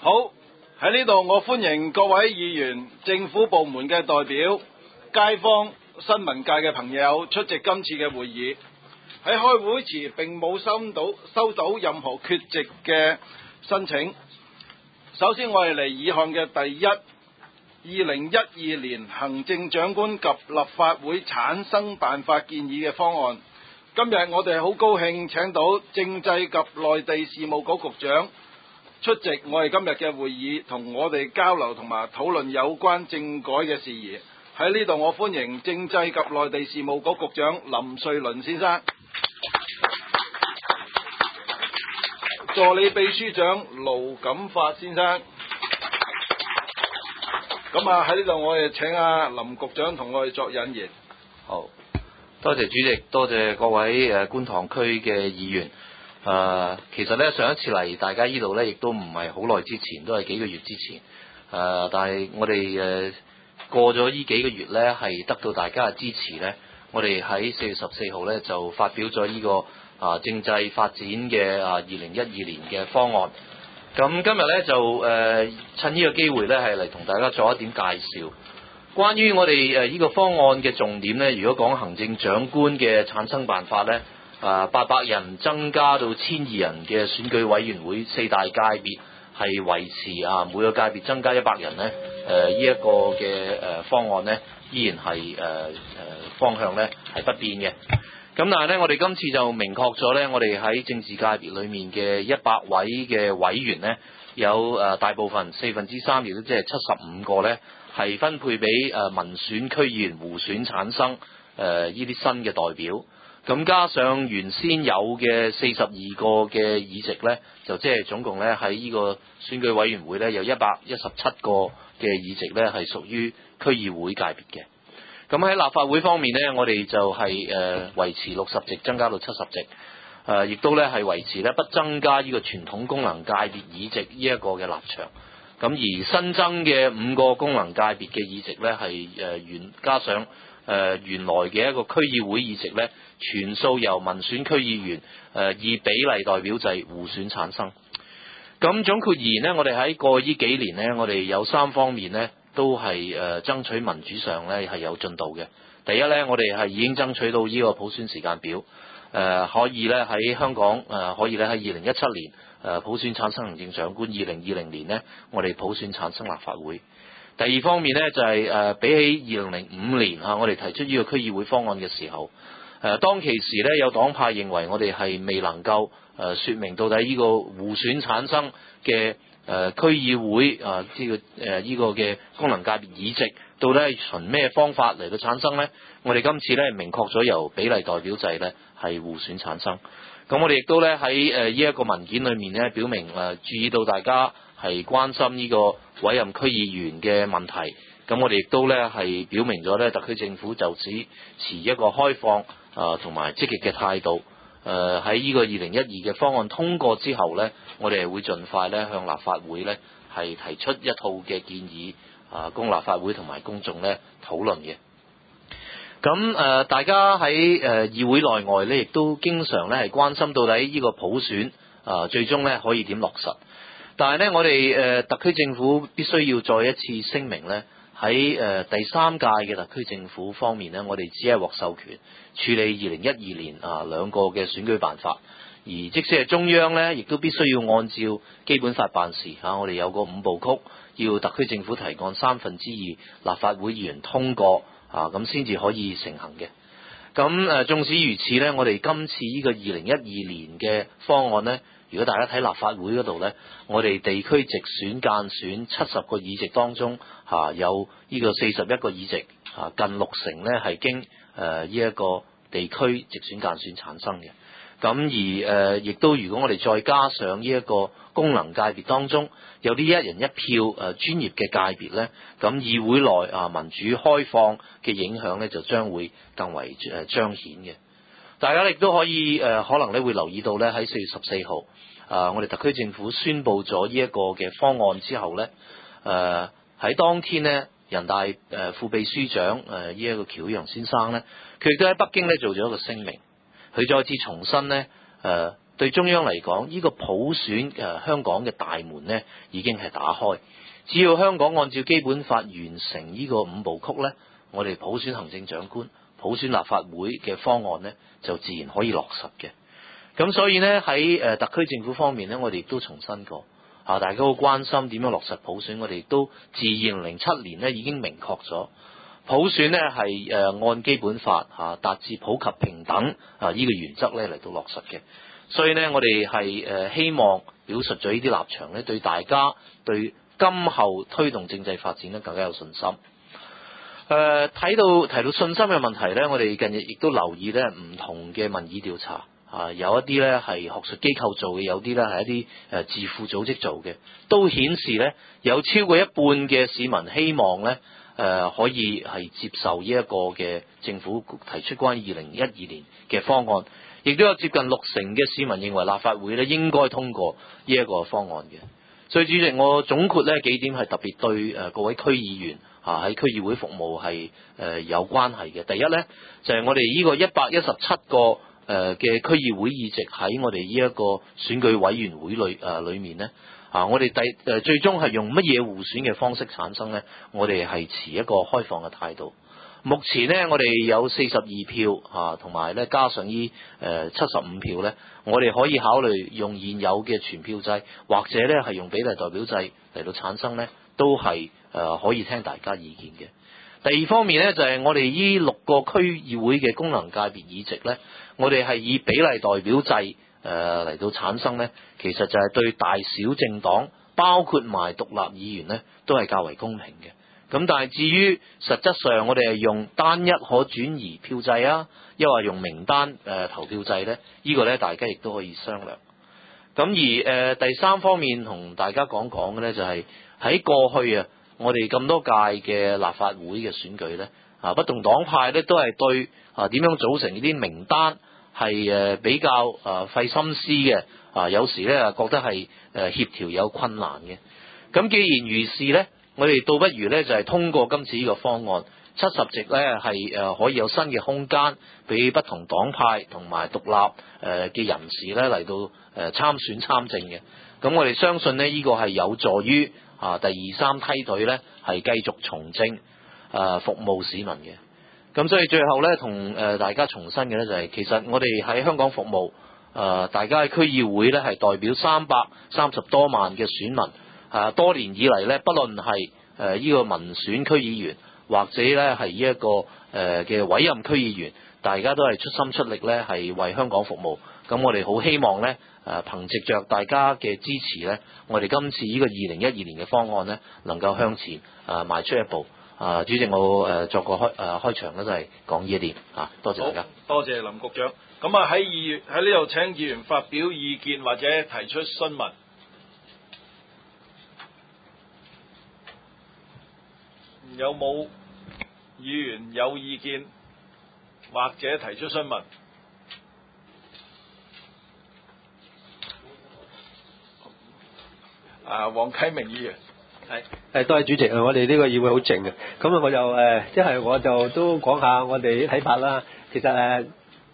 好，喺呢度我歡迎各位議員、政府部門嘅代表、街坊、新聞界嘅朋友出席今次嘅會議。喺開會時並冇收到任何缺席嘅申請。首先我哋嚟議項嘅第一，2012年行政長官及立法會產生辦法建議嘅方案。今日我哋好高興請到政制及內地事務局局長出席我哋今日嘅會議，同我哋交流同埋討論有關政改嘅事宜。喺呢度我歡迎政制及內地事務局局長林瑞麟先生，助理秘書長盧錦發先生。咁喺呢度我哋請林局長同我哋作引言。 好，多謝主席，多謝各位觀塘區嘅議員。其實咧上一次嚟大家呢度咧，亦都唔係好耐之前，都係幾個月之前。但係我哋過咗呢幾個月咧，係得到大家嘅支持咧。我哋喺4月14號咧就發表咗呢個政制發展嘅2012年嘅方案。咁今日咧就趁呢個機會咧係嚟同大家做一點介紹。關於我哋呢個方案嘅重點咧，如果講行政長官嘅產生辦法咧，800人增加到1200人嘅選舉委員會4大界別係維持每個界別增加100人咧，呢一個嘅方案咧依然係方向咧係不變嘅。咁但係咧，我哋今次就明確咗咧，我哋喺政治界別裏面嘅100位嘅委員咧，有大部分3/4，亦都即係75個咧，係分配俾民選區議員互選產生呢啲新嘅代表。咁加上原先有嘅42個嘅議席咧，就即係總共咧喺呢個選舉委員會咧有117個嘅議席咧係屬於區議會界別嘅。咁喺立法會方面咧，我哋就係維持60席增加到70席，亦都咧係維持咧不增加呢個傳統功能界別議席呢一個嘅立場。咁而新增嘅5個功能界別嘅議席咧係加上原來嘅一個區議會議席咧，全數由民選區議員以比例代表制互選產生。咁總括而言呢，我哋喺過去呢幾年呢，我哋有3方面呢都係爭取民主上咧係有進度嘅。第一咧，我哋係已經爭取到呢個普選時間表，可以咧喺香港可以咧喺2017年普選產生行政長官，2020年呢，我哋普選產生立法會。第二方面呢，就係比起2005年我哋提出呢個區議會方案嘅時候，當其時咧有黨派認為我哋係未能夠說明到底呢個互選產生嘅區議會呢個嘅功能界別議席到底係循咩方法嚟到產生呢？我哋今次咧明確咗由比例代表制咧係互選產生。咁我哋亦都咧喺呢一個文件裏面咧表明注意到大家係關心呢個委任區議員嘅問題。咁我哋亦都咧係表明咗咧特區政府就此持一個開放同埋積極嘅態度。喺呢個2012嘅方案通過之後咧，我哋係會盡快咧向立法會咧係提出一套嘅建議，供立法會同埋公眾咧討論嘅。咁大家喺議會內外咧，亦都經常咧係關心到底呢個普選最終咧可以點落實。但係咧，我哋特區政府必須要再一次聲明咧，喺第3屆嘅特區政府方面咧，我哋只係獲授權處理2012年2個嘅選舉辦法，而即使係中央咧，亦都必須要按照基本法辦事我哋有個5部曲，要特區政府提案2/3立法會議員通過咁先至可以成行嘅。咁縱使如此咧，我哋今次呢個2012年嘅方案咧，如果大家睇立法會嗰度咧，我哋地區直選間選70個議席當中有呢個41個議席近60%咧係經呢一個地區直選間選產生嘅。咁而亦都如果我哋再加上呢一個功能界別當中有啲一人一票專業嘅界別咧，咁議會內民主開放嘅影響咧就將會更為彰顯嘅。大家亦都可以可能咧會留意到咧，喺4月14號我哋特區政府宣布咗呢一個嘅方案之後咧，喺當天咧人大副秘書長呢一個喬陽先生咧，佢亦都喺北京咧做咗一個聲明，佢再次重申咧對中央嚟講，呢個普選香港嘅大門呢已經係打開。只要香港按照基本法完成呢個五部曲呢，我哋普選行政長官、普選立法會嘅方案呢，就自然可以落實嘅。咁所以呢，喺特區政府方面呢，我哋亦都重申過大家好關心點樣落實普選，我哋亦都自2007年呢已經明確咗，普選呢係按基本法達至普及平等呢個原則呢嚟到落實嘅。所以呢，我哋係希望表述咗呢啲立場呢，對大家對今後推動政制發展呢更加有信心。提到信心嘅問題呢，我哋近日亦都留意呢唔同嘅民意調查。有一啲咧係學術機構做嘅，有啲咧係一啲智庫組織做嘅，都顯示咧有超過一半嘅市民希望咧可以係接受呢一個嘅政府提出關於2012年嘅方案，亦都有接近60%嘅市民認為立法會咧應該通過呢一個方案嘅。所以主席，我總括呢幾點係特別對各位區議員喺區議會服務係有關係嘅。第一咧就係我哋呢個117個嘅區議會議席喺我哋呢一個選舉委員會裏面呢，我哋最終係用乜嘢互選嘅方式產生呢？我哋係持一個開放嘅態度。目前呢，我哋有42票同埋咧加上呢75票呢，我哋可以考慮用現有嘅全票制，或者呢係用比例代表制嚟到產生呢，都係可以聽大家意見嘅。第二方面呢，就係我哋呢6個區議會嘅功能界別議席呢，我哋係以比例代表制嚟到產生呢，其實就係對大小政黨包括埋獨立議員呢，都係較為公平嘅。咁但係至於實質上我哋係用單一可轉移票制啊，抑或用名單投票制呢，呢個呢大家亦都可以商量。咁而第三方面同大家講嘅呢，就係喺過去我哋咁多屆嘅立法會嘅選舉呢，不同黨派呢都係對點樣組成呢啲名單係比較費心思嘅，有時呢覺得係協調有困難嘅。咁既然如是呢，我哋倒不如呢就係通過今次呢個方案，70席呢係可以有新嘅空間俾不同黨派同埋獨立嘅人士呢嚟到參選參政嘅。咁我哋相信呢，呢個係有助於第2、3梯隊呢係繼續從政服務市民嘅。咁所以最後呢，同大家重申嘅呢，就係其實我哋喺香港服務大家喺區議會呢係代表330多萬嘅選民，多年以嚟呢，不論係呢個民選區議員或者呢係呢一個嘅委任區議員，大家都係出心出力呢係為香港服務。咁我哋好希望呢，憑藉着大家嘅支持呢，我哋今次呢個2012年嘅方案呢，能夠向前邁出一步。主席，我作個開場呢，就係講呢一點。多謝大家。 多謝林局長。咁喺呢度請議員發表意見或者提出詢問。有冇議員有意見或者提出詢問？黃啟明議員。 係，多謝主席。我哋呢個議會好靜嘅，咁我就我就都講下我哋睇法啦。其實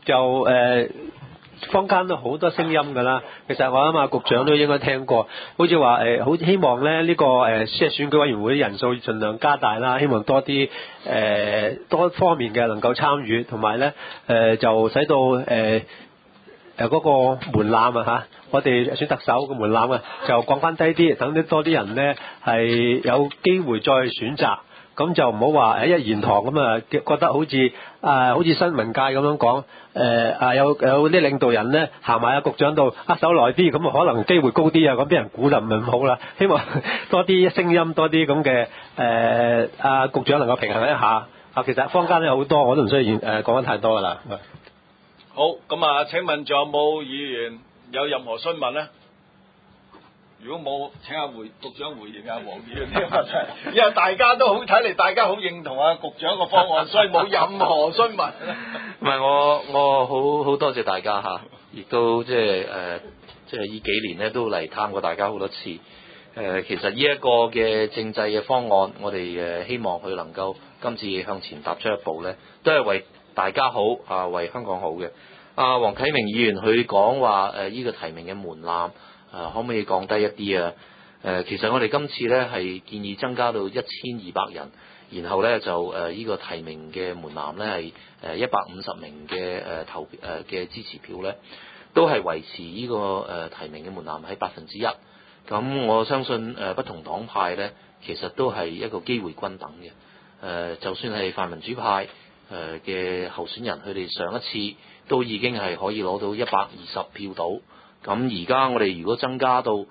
坊間都好多聲音㗎啦。其實我諗局長都應該聽過，好似話好希望咧呢個選舉委員會人數盡量加大啦，希望多啲多方面嘅能夠參與，同埋咧就使到嗰個門檻我哋選特首嘅門檻就降翻低啲，等啲多啲人咧係有機會再選擇。咁就唔好話一言堂咁覺得好似新聞界咁樣講，有啲領導人咧行埋局長度握手耐啲，咁可能機會高啲咁俾人估就唔係咁好啦。希望多啲聲音，多啲咁嘅局長能夠平衡一下。其實坊間咧好多，我都唔需要講得太多噶啦。 好，咁請問仲有冇議員有任何詢問呢？如果冇，請局長回應黃議員呢個問題。因為大家都好睇嚟，大家好認同局長個方案，所以冇任何詢問。 唔係，我好多謝大家嚇，亦都即係呢幾年咧都嚟探過大家好多次。其實呢一個嘅政制嘅方案，我哋希望佢能夠今次向前踏出一步咧，都係為大家好為香港好嘅。 黃啟明議員佢講話呢個提名嘅門檻可唔可以降低一啲啊？其實我哋今次咧係建議增加到1200人，然後咧就呢個提名嘅門檻咧係150名嘅嘅支持票咧，都係維持呢個提名嘅門檻喺1%。咁我相信不同黨派咧，其實都係一個機會均等嘅。就算係泛民主派嘅候選人，佢哋上一次都已經係可以攞到120票到。咁而家我哋如果增加到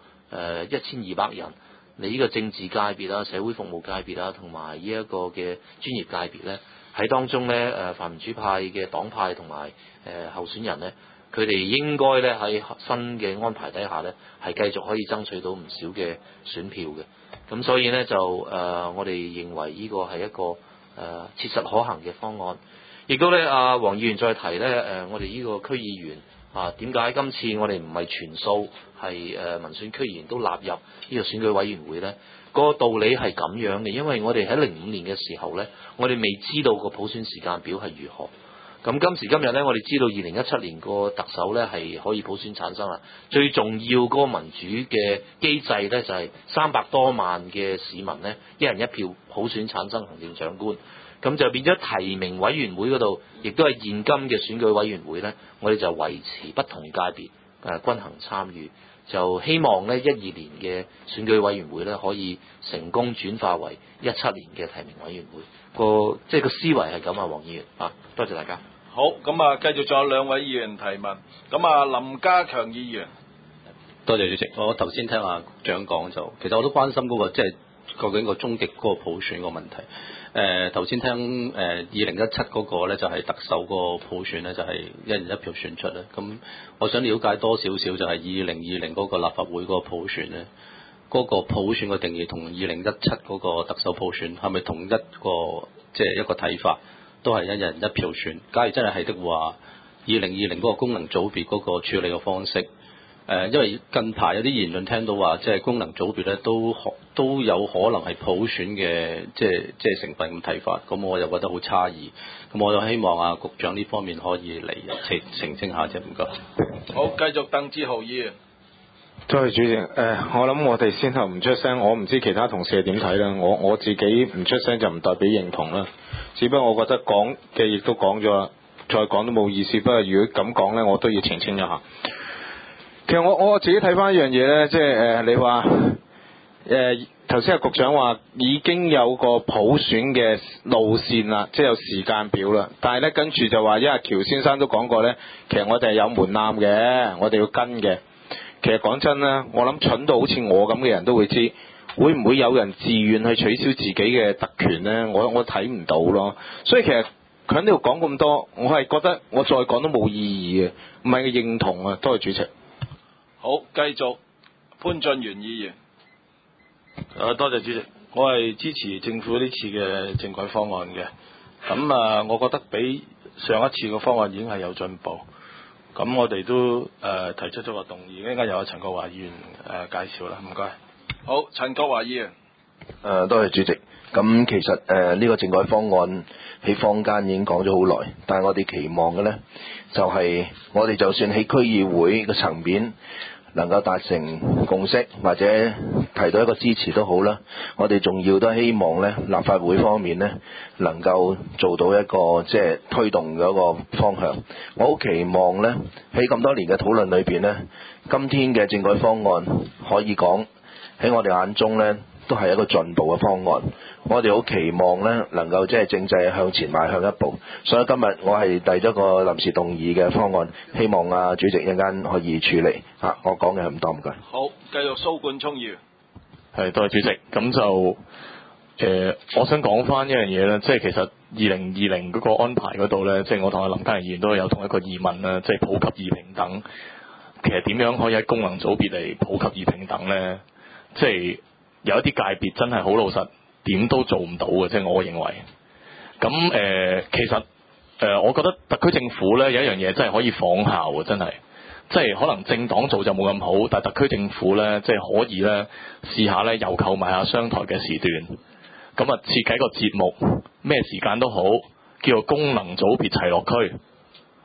1200人，你呢個政治界別啦、社會服務界別啦，同埋呢一個嘅專業界別咧，喺當中咧泛民主派嘅黨派同埋候選人咧，佢哋應該咧喺新嘅安排底下咧，係繼續可以爭取到唔少嘅選票嘅。咁所以咧就我哋認為呢個係一個切實可行嘅方案。亦都咧黃議員再提咧我哋呢個區議員點解今次我哋唔係全數係民選區議員都納入呢個選舉委員會咧？個道理係咁樣嘅，因為我哋喺05年嘅時候咧，我哋未知道個普選時間表係如何。咁今時今日咧，我哋知道2017年個特首咧係可以普選產生啦。最重要嗰個民主嘅機制咧，就係300多萬嘅市民咧，一人一票普選產生行政長官。咁就變咗提名委員會嗰度，亦都係現今嘅選舉委員會咧，我哋就維持不同界別均衡參與，就希望咧12年嘅選舉委員會咧可以成功轉化為17年嘅提名委員會。即係個思維係咁啊，黃議員多謝大家。 好，咁繼續仲有2位議員提問。咁林家強議員， 多謝主席。我頭先聽阿局長講就，其實我都關心嗰個即係究竟個終極嗰個普選個問題。頭先聽2017嗰個咧就係特首個普選咧就係一人一票選出咧。咁我想了解多少少就係2020嗰個立法會嗰個普選咧，嗰個普選嘅定義同2017嗰個特首普選係咪同一個即係一個睇法？都係一人一票選。假如真係的話，2020嗰個功能組別嗰個處理嘅方式，因為近排有啲言論聽到話，即係功能組別咧都有可能係普選嘅，即係成分咁睇法。咁我又覺得好差異。咁我就希望局長呢方面可以嚟澄清下啫，唔該。 好，繼續鄧志豪議員。 多謝主席。我諗我哋先頭唔出聲，我唔知其他同事係點睇啦。我自己唔出聲就唔代表認同啦。只不過我覺得講嘅亦都講咗啦，再講都冇意思。不過如果咁講呢，我都要澄清一下。其實我自己睇翻一樣嘢呢，即係你話頭先局長話已經有個普選嘅路線啦，即係有時間表啦。但係呢，跟住就話，因為喬先生都講過呢，其實我哋係有門檻嘅，我哋要跟嘅。其實講真啦，我諗蠢到好似我咁嘅人都會知，會唔會有人自願去取消自己嘅特權呢？我睇唔到咯。所以其實佢喺呢度講咁多，我係覺得我再講都冇意義嘅，唔係認同啊。多謝主席。 好，繼續潘俊源議員。 多謝主席，我係支持政府呢次嘅政改方案嘅。咁我覺得比上一次嘅方案已經係有進步。咁我哋都提出咗個動議，應該有陳國華議員介紹啦，唔該。 好，陳國華議員。 多謝主席。咁其實呢個政改方案喺坊間已經講咗好耐，但係我哋期望嘅呢，就係我哋就算喺區議會嘅層面能夠達成共識，或者提到一個支持都好啦，我哋仲要都希望呢立法會方面呢能夠做到一個即係推動嘅一個方向。我好期望呢喺咁多年嘅討論裏邊呢，今天嘅政改方案可以講喺我哋眼中呢都係一個進步嘅方案。我哋好期望呢能夠即係政制向前邁向一步，所以今日我係遞咗個臨時動議嘅方案，希望主席一陣間可以處理。我講嘅係咁多，唔該。 好，繼續蘇冠聰議員。 係，多謝主席。咁就我想講翻一樣嘢啦，即係其實2020嗰個安排嗰度呢，即係我同阿林嘉榮議員都有同一個疑問啦，即係普及而平等。其實點樣可以喺功能組別嚟普及而平等呢？即係有一啲界別真係好老實，點都做唔到嘅，即係我認為。咁其實我覺得特區政府呢有一樣嘢真係可以仿效嘅，真係。即係可能政黨做就冇咁好，但係特區政府呢，即係可以呢試下呢又購買下商台嘅時段，咁設計個節目，咩時間都好，叫做功能組別齊落區。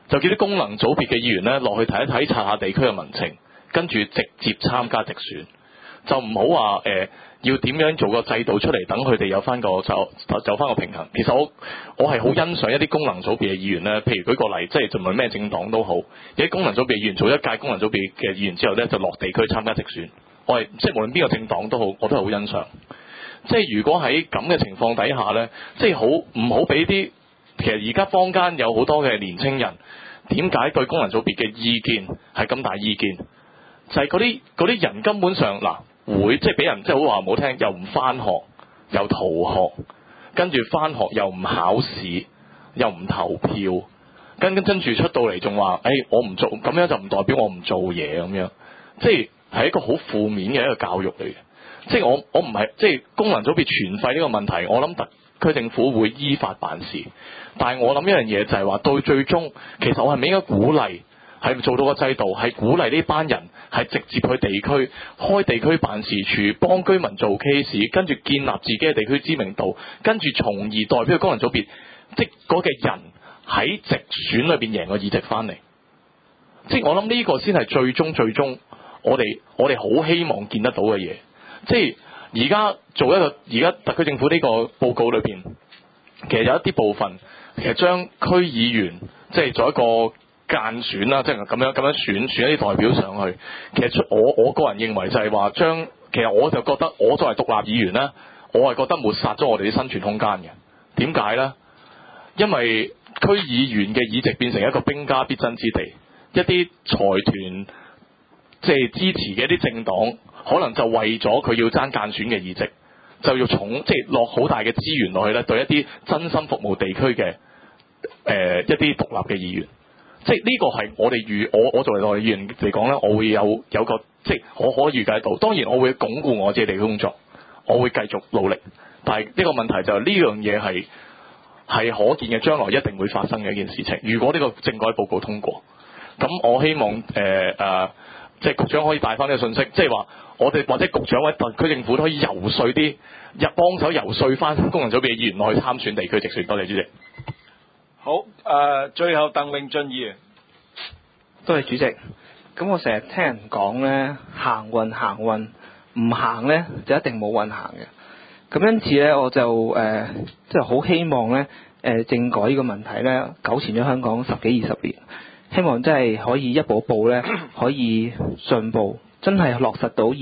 就叫啲功能組別嘅議員咧落去睇一睇，查下地區嘅民情，跟住直接參加直選，就唔好話要點樣做個制度出嚟，等佢哋有翻個就翻個平衡。其實我係好欣賞一啲功能組別嘅議員咧，譬如舉個例，即係無論咩政黨都好，有啲功能組別議員做一屆功能組別嘅議員之後咧，就落地區參加直選。我係即係無論邊個政黨都好，我都係好欣賞。即係如果喺咁嘅情況底下咧，即係好唔好俾啲其實而家坊間有好多嘅年青人，點解對功能組別嘅意見係咁大意見？就係嗰啲人根本上嗱會即係俾人即係好話唔好聽，又唔返學，又逃學，跟住返學又唔考試，又唔投票，跟住出到嚟仲話我唔做，咁樣就唔代表我唔做嘢咁樣，即係一個好負面嘅一個教育嚟嘅。即係我唔係即係功能組別全廢呢個問題，我諗特區政府會依法辦事。但係我諗一樣嘢就係話，到最終其實我係咪應該鼓勵係做到個制度，係鼓勵呢班人係直接去地區開地區辦事處，幫居民做 case， 跟住建立自己嘅地區知名度，跟住從而代表功能組別即嗰嘅人喺直選裏邊贏個議席翻嚟。即係我諗呢個先係最終我哋好希望見得到嘅嘢。即係而家特區政府呢個報告裏邊，其實有一啲部分其實將區議員即係做一個間選啦，即係咁樣選一啲代表上去。其實我個人認為就係話其實我就覺得我作為獨立議員咧，我係覺得抹殺咗我哋啲生存空間嘅。點解咧？因為區議員嘅議席變成一個兵家必爭之地，一啲財團即係支持嘅一啲政黨，可能就為咗佢要爭間選嘅議席，就要即係落好大嘅資源落去咧，對一啲真心服務地區嘅一啲獨立嘅議員。即係呢個係我哋我作為內議員嚟講咧，我會有個即係我可以預計到。當然我會鞏固我自己地區工作，我會繼續努力。但係呢個問題就係呢樣嘢係可見嘅，將來一定會發生嘅一件事情。如果呢個政改報告通過，咁我希望即係局長可以帶翻呢個信息，即係話我哋或者局長或者特區政府都可以游說啲幫手游說翻功能組別嘅議員落去參選地區直選。多謝主席。 好，最後鄧永俊議員。 多謝主席。咁我成日聽人講咧，行運，唔行咧就一定冇運行嘅。咁因此咧，我就即係好希望咧，政改呢個問題咧，糾纏咗香港10幾20年，希望真係可以一步一步咧，可以進步，真係落實到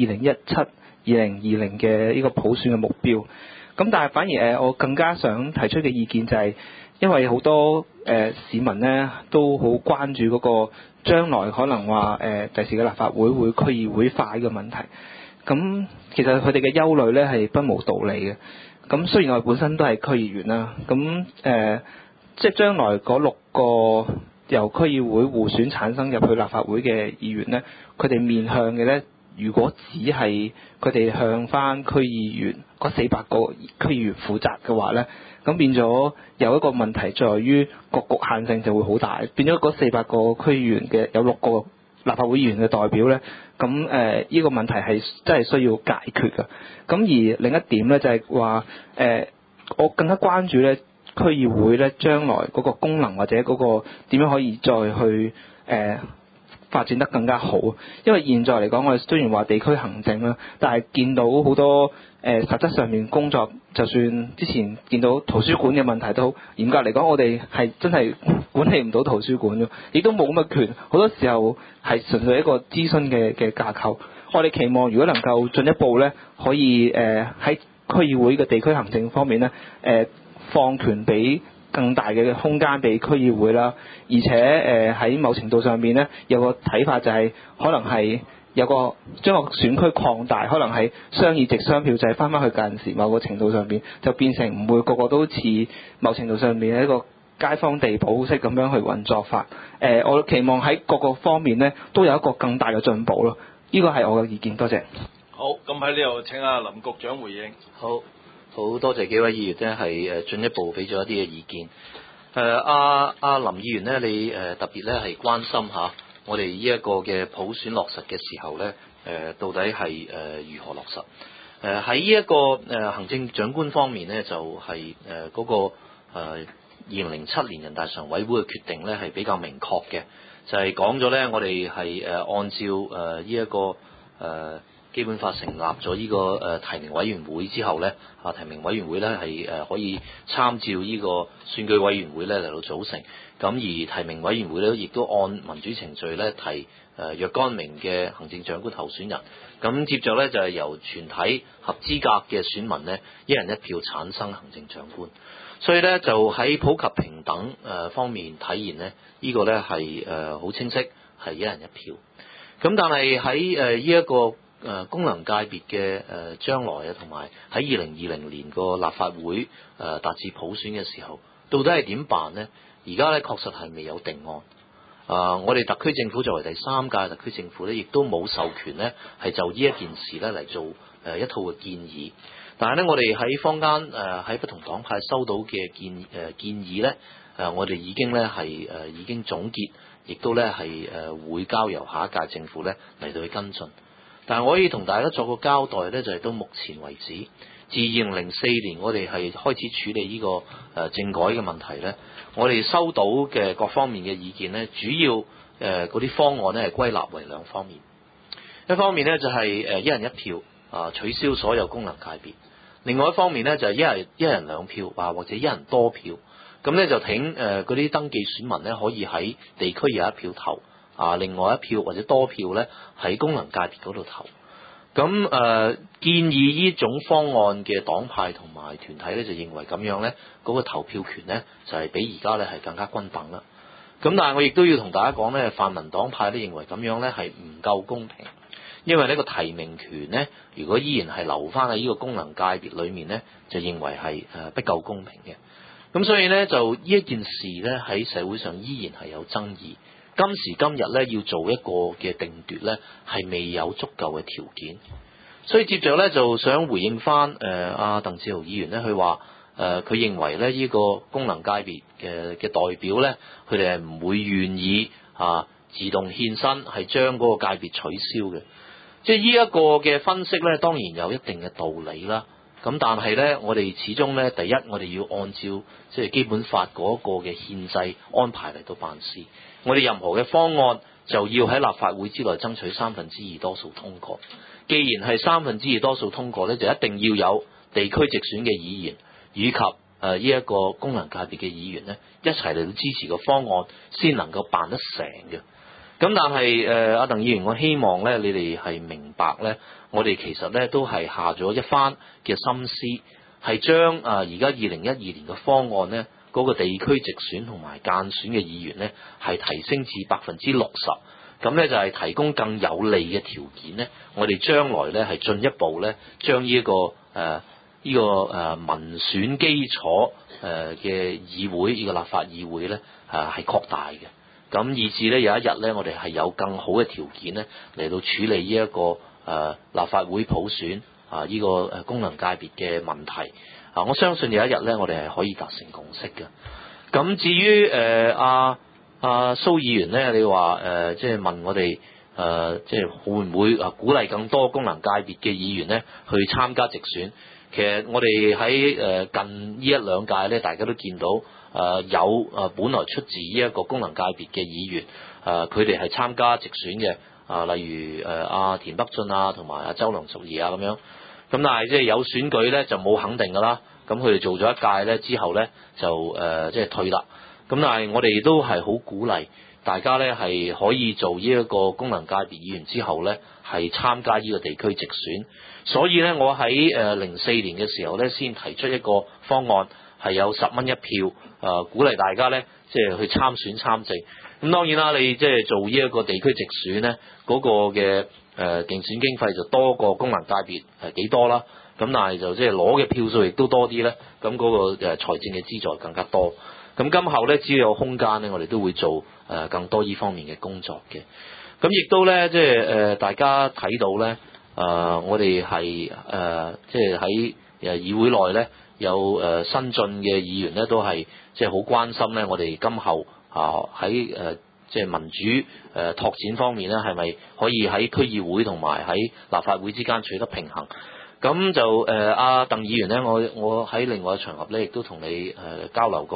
2017、2020嘅呢個普選嘅目標。咁但係反而我更加想提出嘅意見就係，因為好多市民咧都好關注嗰個將來可能話第時嘅立法會區議會化嘅問題。咁其實佢哋嘅憂慮咧係不無道理嘅。咁雖然我本身都係區議員啦，咁即係將來嗰6個由區議會互選產生入去立法會嘅議員咧，佢哋面向嘅咧，如果只係佢哋向翻區議員嗰400個區議員負責嘅話咧，咁變咗有一個問題在於個局限性就會好大，變咗嗰400個區議員嘅有6個立法會議員嘅代表咧，咁呢個問題係真係需要解決嘅。咁而另一點咧就係話我更加關注咧區議會咧將來嗰個功能或者嗰個點樣可以再去發展得更加好。因為現在嚟講，我哋雖然話地區行政啦，但係見到好多實質上面工作，就算之前見到圖書館嘅問題都好，嚴格嚟講，我哋係真係管理唔到圖書館嘅，亦都冇咁嘅權。好多時候係純粹一個諮詢嘅架構。我哋期望如果能夠進一步咧，可以喺區議會嘅地區行政方面咧，放權俾更大嘅空間俾區議會啦，而且喺某程度上面咧，有個睇法就係可能係有個將個選區擴大，可能係雙議席雙票制翻去近時某個程度上邊，就變成唔會個個都似某程度上面一個街坊地堡式咁樣去運作法。我期望喺各個方面咧都有一個更大嘅進步咯。呢個係我嘅意見，多謝。 好，咁喺呢度請阿林局長回應。 好多謝幾位議員咧係進一步俾咗一啲嘅意見。阿林議員咧，你特別咧係關心下我哋呢一個嘅普選落實嘅時候咧，到底係如何落實？喺呢一個行政長官方面咧，就係嗰個 2007年人大常委會嘅決定咧係比較明確嘅，就係講咗咧，我哋係按照呢一個基本法成立咗呢個提名委員會之後咧，提名委員會咧係可以參照呢個選舉委員會咧嚟到組成。咁而提名委員會咧亦都按民主程序咧提若干名嘅行政長官候選人。咁接着咧就係由全體合資格嘅選民咧一人一票產生行政長官。所以咧就喺普及平等方面體現咧，呢個咧係好清晰，係一人一票。咁但係喺呢一個功能界別嘅將來啊，同埋喺2020年個立法會達至普選嘅時候，到底係點辦呢？而家咧確實係未有定案。我哋特區政府作為第三屆特區政府咧，亦都冇授權咧係就呢一件事咧嚟做一套嘅建議。但係咧，我哋喺坊間喺不同黨派收到嘅建議咧，我哋已經咧係已經總結，亦都咧係會交由下一屆政府咧嚟到去跟進。但係我可以同大家作個交代咧，就係到目前為止，自2004年我哋係開始處理呢個政改嘅問題咧，我哋收到嘅各方面嘅意見咧，主要嗰啲方案咧係歸納為兩方面。一方面咧就係一人一票取消所有功能界別。另外一方面咧就係一人兩票或者一人多票，咁咧就挺嗰啲登記選民咧可以喺地區有一票投，另外一票或者多票咧喺功能界別嗰度投。咁建議呢種方案嘅黨派同埋團體咧就認為咁樣咧嗰個投票權咧就係比而家咧係更加均等啦。咁但係我亦都要同大家講咧，泛民黨派咧認為咁樣咧係唔夠公平。因為呢個提名權呢，如果依然係留翻喺呢個功能界別裏面呢，就認為係不夠公平嘅。咁所以呢，就呢一件事呢，喺社會上依然係有爭議。今時今日呢，要做一個嘅定奪呢，係未有足夠嘅條件。所以接着呢，就想回應翻阿鄧志豪議員呢，佢話佢認為呢，呢個功能界別嘅代表呢，佢哋係唔會願意自動獻身，係將嗰個界別取消嘅。即係呢一個嘅分析咧，當然有一定嘅道理啦。咁但係咧，我哋始終咧，第一我哋要按照即係基本法嗰個嘅憲制安排嚟到辦事。我哋任何嘅方案就要喺立法會之內爭取2/3多數通過。既然係2/3多數通過咧，就一定要有地區直選嘅議員以及呢一個功能界別嘅議員咧，一齊嚟到支持個方案，先能夠辦得成嘅。咁但係阿鄧議員，我希望咧你哋係明白咧，我哋其實咧都係下咗一番嘅心思，係將而家2012年嘅方案咧嗰個地區直選同埋間選嘅議員咧係提升至60%，咁咧就係提供更有利嘅條件咧，我哋將來咧係進一步咧將呢一個民選基礎嘅議會呢個立法議會咧係擴大嘅。咁以至咧有一日咧，我哋係有更好嘅條件咧嚟到處理呢一個立法會普選呢個功能界別嘅問題。我相信有一日咧，我哋係可以達成共識嘅。咁至於蘇議員咧，你話即係問我哋即係會唔會鼓勵更多功能界別嘅議員咧去參加直選？其實我哋喺近呢一兩屆咧，大家都見到。有本來出自呢一個功能界別嘅議員，佢哋係參加直選嘅，例如阿田北俊同埋阿周梁淑怡咁樣。咁但係即係有選舉咧就冇肯定㗎啦。咁佢哋做咗一屆咧之後咧就即係退啦。咁但係我哋都係好鼓勵大家咧係可以做呢一個功能界別議員之後咧係參加呢個地區直選。所以咧我喺04年嘅時候咧先提出一個方案。係有10蚊一票，鼓勵大家咧，即係去參選參政。咁當然啦，你即係做呢一個地區直選咧，嗰個嘅競選經費就多過功能界別幾多啦。咁但係就即係攞嘅票數亦都多啲咧，咁嗰個財政嘅資助更加多。咁今後咧，只要有空間咧，我哋都會做更多呢方面嘅工作嘅。咁亦都咧，即係大家睇到咧，我哋係即係喺議會內咧。有新進嘅議員咧，都係即係好關心咧。我哋今後喺即係民主拓展方面咧，係咪可以喺區議會同埋喺立法會之間取得平衡？咁就阿鄧議員咧，我喺另外嘅場合咧，亦都同你交流過。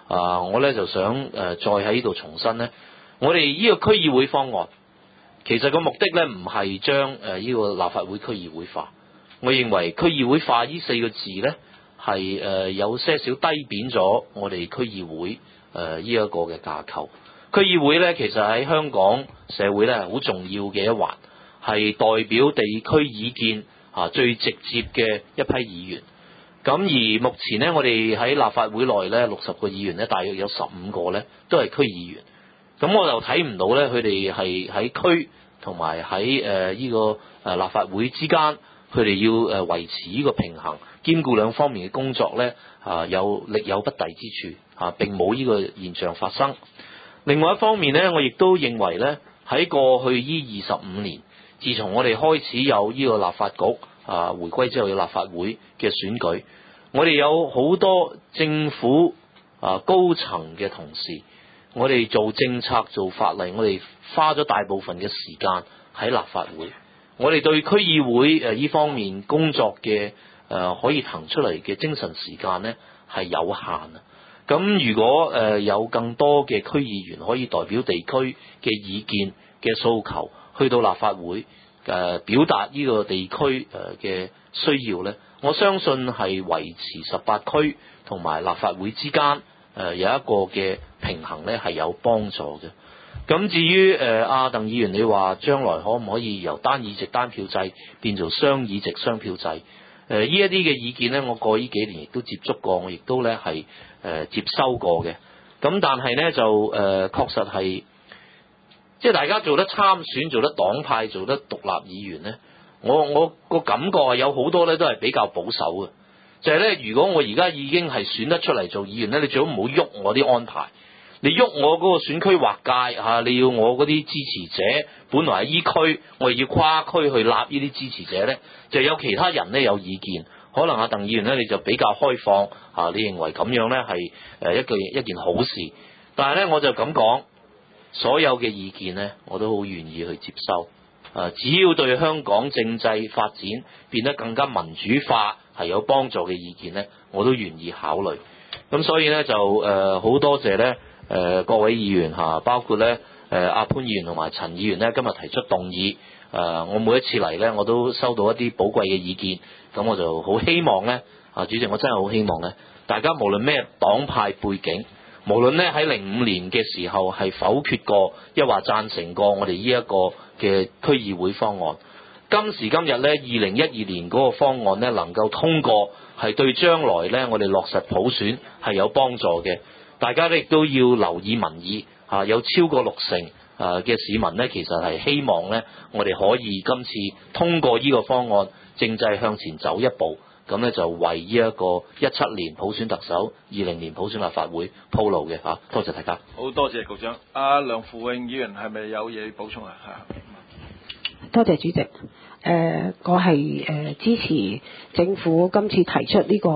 我咧就想再喺呢度重申咧，我哋呢個區議會方案其實個目的咧唔係將呢個立法會區議會化。我認為區議會化呢4個字咧係有些少低貶咗我哋區議會呢一個嘅架構。區議會咧其實喺香港社會咧係好重要嘅一環，係代表地區意見最直接嘅一批議員。咁而目前咧，我哋喺立法會內咧60個議員咧，大約有15個咧都係區議員。咁我就睇唔到咧，佢哋係喺區同埋喺呢個立法會之間，佢哋要維持呢個平衡，兼顧兩方面嘅工作咧有力有不逮之處並冇呢個現象發生。另外一方面咧，我亦都認為咧喺過去呢25年，自從我哋開始有呢個立法局回歸之後有立法會嘅選舉，我哋有好多政府高層嘅同事，我哋做政策做法例，我哋花咗大部分嘅時間喺立法會，我哋對區議會呢方面工作嘅可以騰出嚟嘅精神時間呢係有限啊。咁如果有更多嘅區議員可以代表地區嘅意見嘅訴求去到立法會表達呢個地區嘅需要呢，我相信係維持18區同埋立法會之間有一個嘅平衡呢係有幫助嘅。咁至於鄧議員你話將來可唔可以由單議席單票制變做雙議席雙票制？呢一啲嘅意見呢，我過呢幾年亦都接觸過，我亦都呢係接收過嘅。咁但係呢，就確實係即係大家做得參選、做得黨派、做得獨立議員呢，我個感覺係有好多呢都係比較保守嘅。就係呢，如果我而家已經係選得出嚟做議員呢，你最好唔好喐我啲安排。你喐我嗰個選區劃界你要我嗰啲支持者，本來喺依區，我哋要跨區去立呢啲支持者呢，就有其他人呢有意見，可能鄧議員呢你就比較開放你認為咁樣呢係一件好事，但係呢，我就咁講，所有嘅意見呢我都好願意去接收，只要對香港政制發展變得更加民主化係有幫助嘅意見呢，我都願意考慮。咁所以呢，就好多謝呢。各位議員包括咧阿潘議員同埋陳議員咧，今日提出動議，我每一次嚟咧，我都收到一啲寶貴嘅意見，咁我就好希望咧，主席我真係好希望咧，大家無論咩黨派背景，無論咧喺05年嘅時候係否決過，抑或贊成過我哋呢一個嘅區議會方案，今時今日咧2012年嗰個方案咧能夠通過，係對將來咧我哋落實普選係有幫助嘅。大家咧亦都要留意民意，有超過60%嘅市民呢，其實係希望呢，我哋可以今次通過呢個方案，政制向前走一步，咁呢就為呢一個17年普選特首、20年普選立法會鋪路嘅嚇。多謝大家。 好多謝局長。梁扶穎議員係咪有嘢補充啊？ 多謝主席。我係支持政府今次提出呢個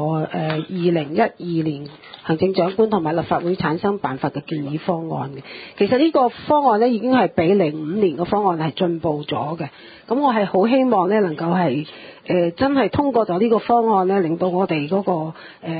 2012年行政長官同埋立法會產生辦法嘅建議方案嘅。其實呢個方案呢已經係比05年嘅方案係進步咗嘅。咁我係好希望呢能夠係真係通過咗呢個方案呢，令到我哋嗰個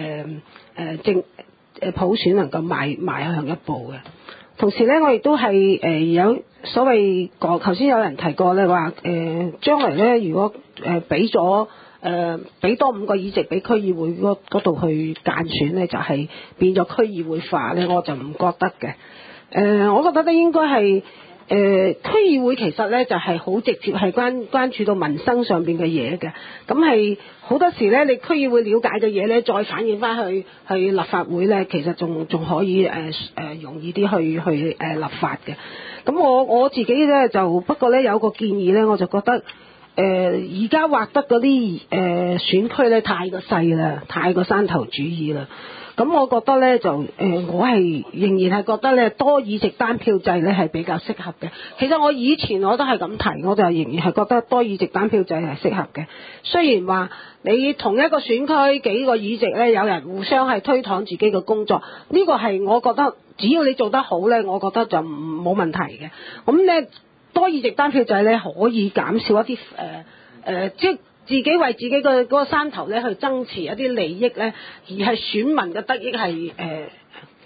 普選能夠邁向一步嘅。同時咧，我亦都係有所謂頭先有人提過咧，話將來咧，如果俾多5個議席俾區議會嗰度去間選咧，就係變咗區議會化咧，我就唔覺得嘅。我覺得咧應該係區議會其實咧就係好直接係關注到民生上邊嘅嘢嘅，咁係好多時咧，你區議會了解嘅嘢咧，再反映翻去立法會咧，其實仲可以容易啲去立法嘅。咁我自己咧就不過咧有個建議咧，我就覺得而家劃得嗰啲選區咧太過細啦，太過山頭主義啦。咁我覺得咧就我係仍然係覺得咧多議席單票制咧係比較適合嘅。其實我以前我都係咁提，我就仍然係覺得多議席單票制係適合嘅。雖然話你同一個選區幾個議席咧，有人互相係推搪自己嘅工作，呢個係我覺得只要你做得好咧，我覺得就冇問題嘅。咁咧多議席單票制咧可以減少一啲即係自己為自己嘅嗰個山頭咧去爭持一啲利益咧，而係選民嘅得益係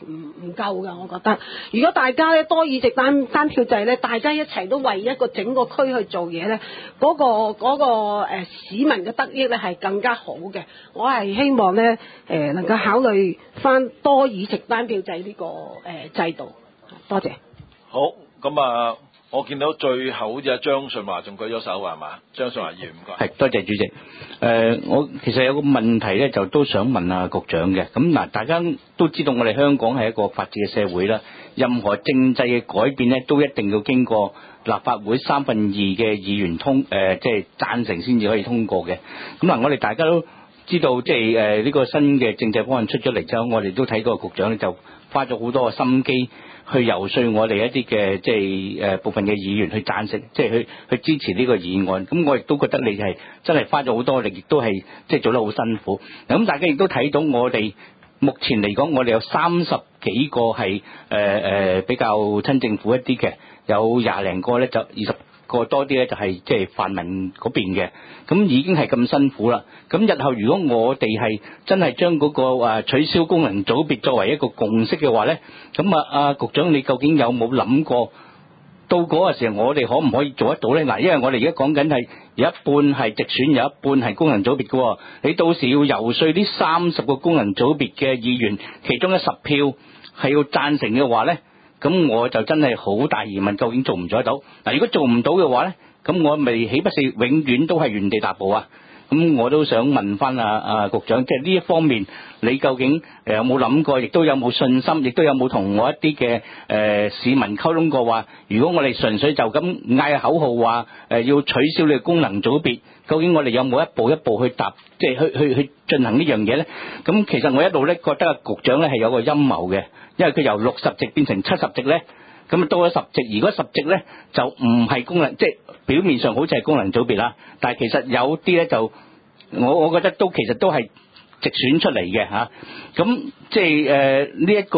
唔夠嘅，我覺得。如果大家咧多議席單票制咧，大家一齊都為一個整個區去做嘢咧，嗰個市民嘅得益咧係更加好嘅。我係希望咧能夠考慮翻多議席單票制呢個制度。多謝。 好，咁啊，我見到最後好似阿張順華仲舉咗手係嘛？張順華議員唔該。 係，多謝主席。我其實有個問題咧，就都想問下局長嘅。咁嗱，大家都知道我哋香港係一個法治嘅社會啦，任何政制嘅改變咧，都一定要經過立法會3分2嘅議員即係贊成先至可以通過嘅。咁嗱，我哋大家都知道，即係呢個新嘅政制方案出咗嚟之後，我哋都睇到局長咧就花咗好多嘅心機去游說我哋一啲嘅即係部分嘅議員去贊成，即係去支持呢個議案。咁我亦都覺得你係真係花咗好多力，亦都係即係做得好辛苦。咁大家亦都睇到我哋目前嚟講，我哋有30幾個係比較親政府一啲嘅，有20零個咧就20個多啲咧就係即係泛民嗰邊嘅，咁已經係咁辛苦啦。咁日後如果我哋係真係將嗰個取消功能組別作為一個共識嘅話咧，咁局長你究竟有冇諗過到嗰個時候我哋可唔可以做得到咧？嗱，因為我哋而家講緊係有一半係直選，有一半係功能組別嘅喎。你到時要游說呢30個功能組別嘅議員，其中10票係要贊成嘅話咧，咁我就真係好大疑問，究竟做唔做得到？嗱，如果做唔到嘅話咧，咁我咪豈不是永遠都係原地踏步啊？咁我都想問翻局長，即係呢一方面，你究竟有冇諗過，亦都有冇信心，亦都有冇同我一啲嘅市民溝通過話，如果我哋純粹就咁嗌口號話要取消你嘅功能組別，究竟我哋有冇一步一步去即係去進行呢樣嘢咧？咁其實我一路咧覺得局長咧係有個陰謀嘅，因為佢由60席變成70席咧。咁多咗10席，如果10席咧就唔係功能，即係表面上好似係功能組別啦，但係其實有啲咧就我覺得其實都係直選出嚟嘅嚇。咁即係呢一個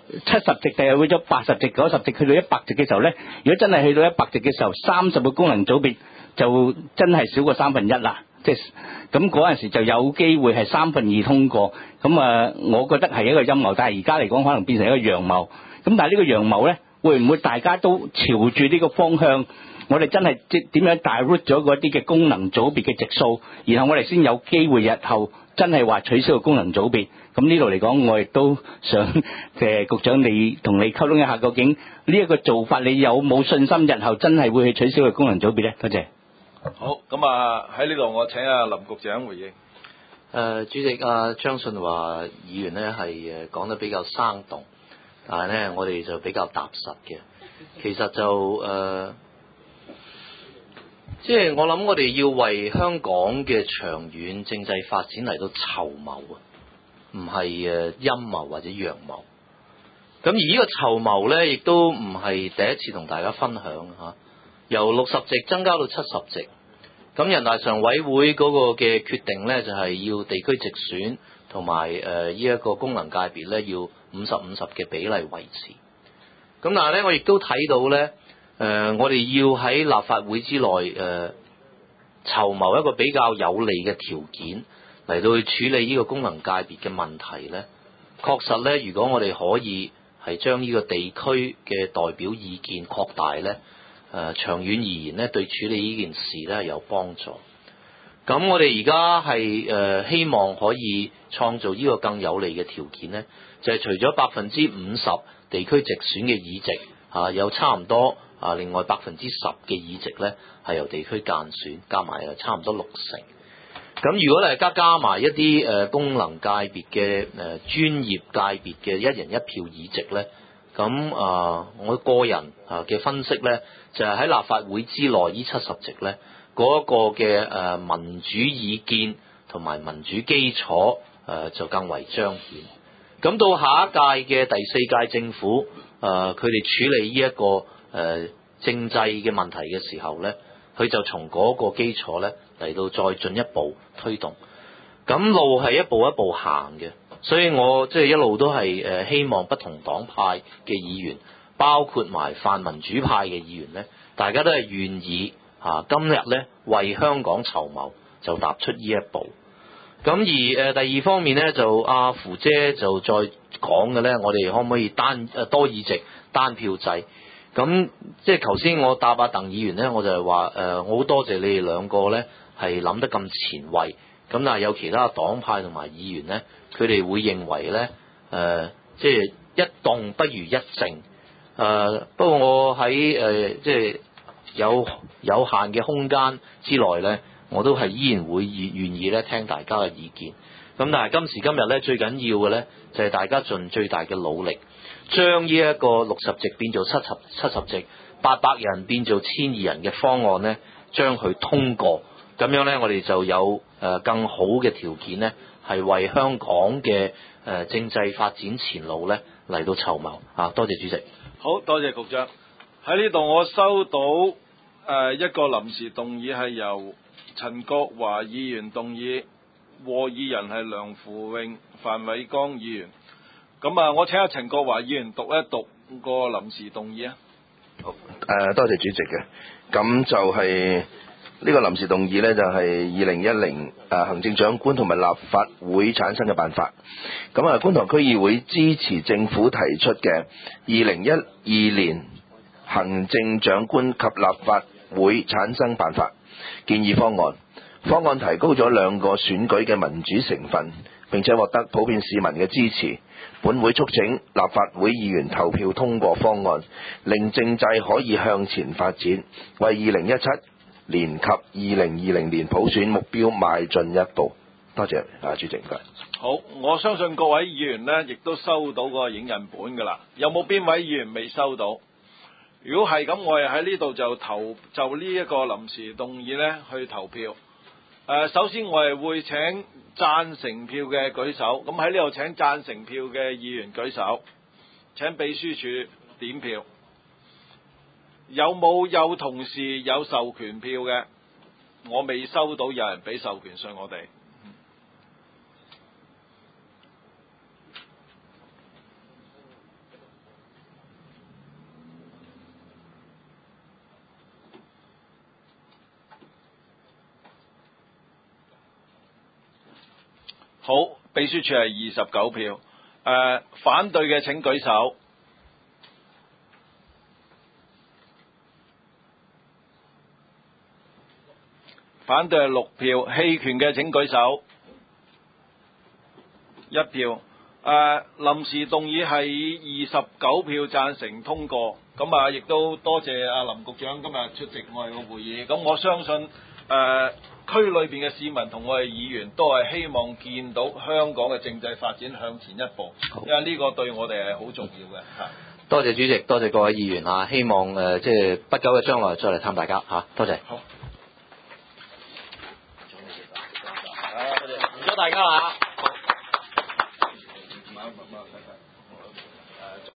70席定係會咗80席、90席去到100席嘅時候咧，如果真係去到100席嘅時候，30個功能組別就真係少過1/3啦。即係咁嗰陣時就有機會係2/3通過。咁我覺得係一個陰謀，但係而家嚟講可能變成一個陽謀。咁但係呢個陽謀咧，會唔會大家都朝住呢個方向？我哋真係點樣divert咗嗰啲嘅功能組別嘅席數，然後我哋先有機會日後真係話取消個功能組別。咁呢度嚟講，我亦都想局長你同你溝通一下，究竟呢一個做法你有冇信心日後真係會去取消個功能組別咧？多謝。 好，咁喺呢度我請林局長回應。 主席張順華議員呢係講得比較生動。但係咧，我哋就比較踏實嘅。其實就即係我諗，我哋要為香港嘅長遠政制發展嚟到籌謀啊，唔係陰謀或者陽謀。咁而呢個籌謀咧，亦都唔係第一次同大家分享嚇。由60席增加到70席，咁人大常委會嗰個嘅決定咧，就係要地區直選同埋呢一個功能界別咧要50-50嘅比例維持，咁但係咧，我亦都睇到咧，我哋要喺立法會之內籌謀一個比較有利嘅條件嚟到去處理呢個功能界別嘅問題咧，確實咧，如果我哋可以係將呢個地區嘅代表意見擴大咧，長遠而言咧，對處理呢件事咧有幫助。咁我哋而家係希望可以創造呢個更有利嘅條件咧，就係除咗50%地區直選嘅議席有差唔多另外10%嘅議席咧係由地區間選，加埋差唔多60%。咁如果大家加埋一啲功能界別嘅專業界別嘅一人一票議席咧，咁我個人嘅分析咧就係喺立法會之內呢70席咧，嗰個嘅民主意見同埋民主基礎就更為彰顯。咁到下一屆嘅第4屆政府，佢哋處理呢一個政制嘅問題嘅時候咧，佢就從嗰個基礎咧嚟到再進一步推動。咁路係一步一步行嘅，所以我即係一路都係希望不同黨派嘅議員，包括埋泛民主派嘅議員咧，大家都係願意今日咧為香港籌謀，就踏出呢一步。咁而第二方面咧，就阿芙姐就再講嘅呢，我哋可唔可以多議席單票制？咁即係頭先我答阿鄧議員呢，我就係話我好多謝你哋兩個呢係諗得咁前衞。咁但係有其他黨派同埋議員呢，佢哋會認為呢，即係一動不如一靜。不過我喺即係有限嘅空間之內呢，我都係依然會願意咧聽大家嘅意見。咁但係今時今日咧，最緊要嘅咧就係大家盡最大嘅努力，將呢一個60席變做70席，800人變做1200人嘅方案咧，將佢通過。咁樣咧，我哋就有更好嘅條件咧，係為香港嘅政制發展前路咧嚟到籌謀啊！多謝主席。 好多謝局長。喺呢度我收到一個臨時動議係由陳國華議員動議，和議人係梁扶榮、范偉剛議員。咁我請阿陳國華議員讀一讀個臨時動議啊。 好，多謝主席嘅。咁就係呢個臨時動議呢，就係2010行政長官同埋立法會產生嘅辦法。咁觀塘區議會支持政府提出嘅2012年行政長官及立法會產生辦法建議方案。方案提高咗2個選舉嘅民主成分，並且獲得普遍市民嘅支持。本會促請立法會議員投票通過方案，令政制可以向前發展，為2017年及2020年普選目標邁進一步。多謝主席，唔該。 好，我相信各位議員呢亦都收到個影印本㗎啦。有冇邊位議員未收到？如果係咁，我哋喺呢度就呢一個臨時動議呢去投票。首先我係會請贊成票嘅舉手，咁喺呢度請贊成票嘅議員舉手，請秘書處點票。有同事有授權票嘅？我未收到有人俾授權信我哋。好，秘書處係29票，反對嘅請舉手。反對係6票，棄權嘅請舉手。1票。臨時動議係29票贊成通過，咁亦都多謝阿林局長今日出席我哋嘅會議。咁我相信區裏邊嘅市民同我哋議員都係希望見到香港嘅政制發展向前一步，因為呢個對我哋係好重要嘅。 多謝主席，多謝各位議員啊！希望即係不久嘅將來再嚟探大家嚇，多謝。好，唔該大家啊！